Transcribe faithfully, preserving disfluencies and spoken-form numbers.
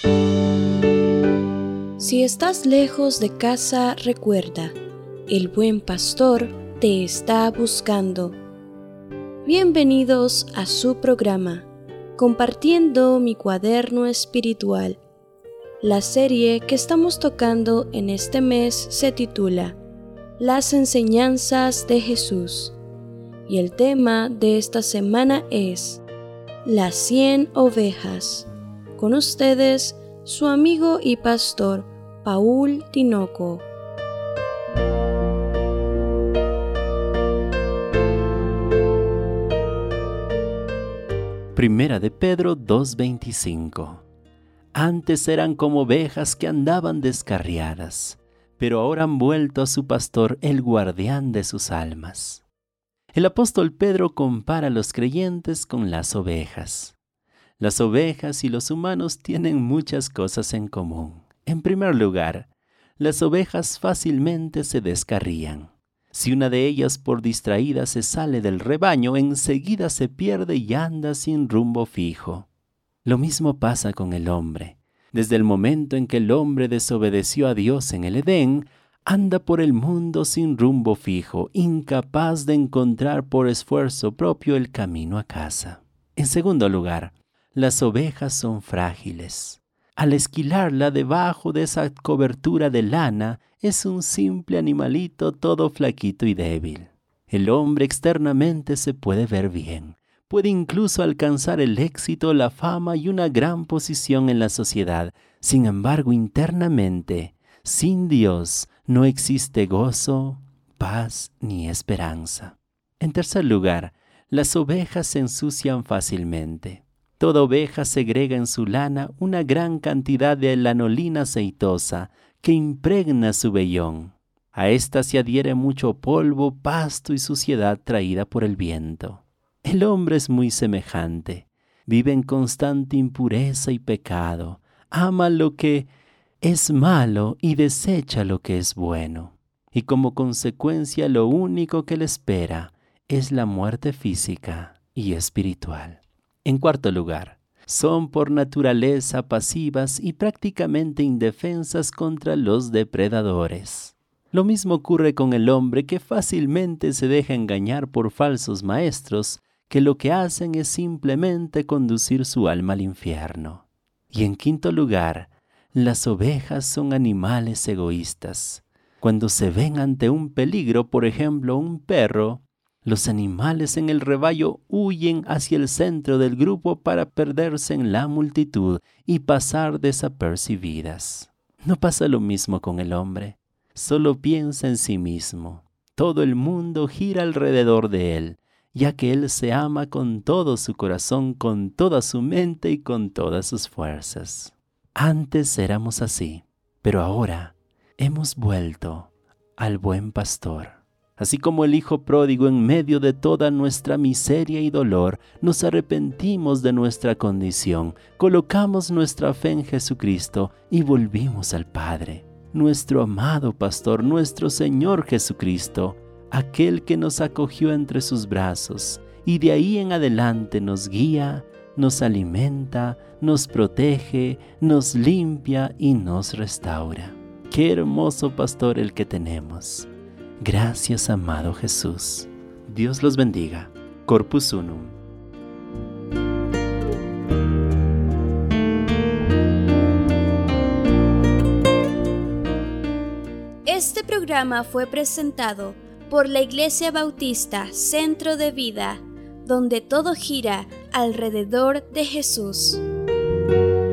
Si estás lejos de casa, recuerda, el buen pastor te está buscando. Bienvenidos a su programa, Compartiendo mi cuaderno espiritual. La serie que estamos tocando en este mes se titula Las enseñanzas de Jesús. Y el tema de esta semana es Las cien ovejas. Con ustedes, su amigo y pastor, Paul Tinoco. Primera de Pedro dos veinticinco. Antes eran como ovejas que andaban descarriadas, pero ahora han vuelto a su pastor, el guardián de sus almas. El apóstol Pedro compara a los creyentes con las ovejas. Las ovejas y los humanos tienen muchas cosas en común. En primer lugar, las ovejas fácilmente se descarrían. Si una de ellas por distraída se sale del rebaño, enseguida se pierde y anda sin rumbo fijo. Lo mismo pasa con el hombre. Desde el momento en que el hombre desobedeció a Dios en el Edén, anda por el mundo sin rumbo fijo, incapaz de encontrar por esfuerzo propio el camino a casa. En segundo lugar, las ovejas son frágiles. Al esquilarla debajo de esa cobertura de lana, es un simple animalito todo flaquito y débil. El hombre externamente se puede ver bien. Puede incluso alcanzar el éxito, la fama y una gran posición en la sociedad. Sin embargo, internamente, sin Dios, no existe gozo, paz ni esperanza. En tercer lugar, las ovejas se ensucian fácilmente. Toda oveja segrega en su lana una gran cantidad de lanolina aceitosa que impregna su vellón. A esta se adhiere mucho polvo, pasto y suciedad traída por el viento. El hombre es muy semejante. Vive en constante impureza y pecado. Ama lo que es malo y desecha lo que es bueno. Y como consecuencia lo único que le espera es la muerte física y espiritual. En cuarto lugar, son por naturaleza pasivas y prácticamente indefensas contra los depredadores. Lo mismo ocurre con el hombre, que fácilmente se deja engañar por falsos maestros que lo que hacen es simplemente conducir su alma al infierno. Y en quinto lugar, las ovejas son animales egoístas. Cuando se ven ante un peligro, por ejemplo un perro, los animales en el rebaño huyen hacia el centro del grupo para perderse en la multitud y pasar desapercibidas. No pasa lo mismo con el hombre. Solo piensa en sí mismo. Todo el mundo gira alrededor de él, ya que él se ama con todo su corazón, con toda su mente y con todas sus fuerzas. Antes éramos así, pero ahora hemos vuelto al buen pastor. Así como el hijo pródigo, en medio de toda nuestra miseria y dolor, nos arrepentimos de nuestra condición, colocamos nuestra fe en Jesucristo y volvimos al Padre. Nuestro amado pastor, nuestro Señor Jesucristo, aquel que nos acogió entre sus brazos y de ahí en adelante nos guía, nos alimenta, nos protege, nos limpia y nos restaura. ¡Qué hermoso pastor el que tenemos! Gracias, amado Jesús. Dios los bendiga. Corpus Unum. Este programa fue presentado por la Iglesia Bautista Centro de Vida, donde todo gira alrededor de Jesús.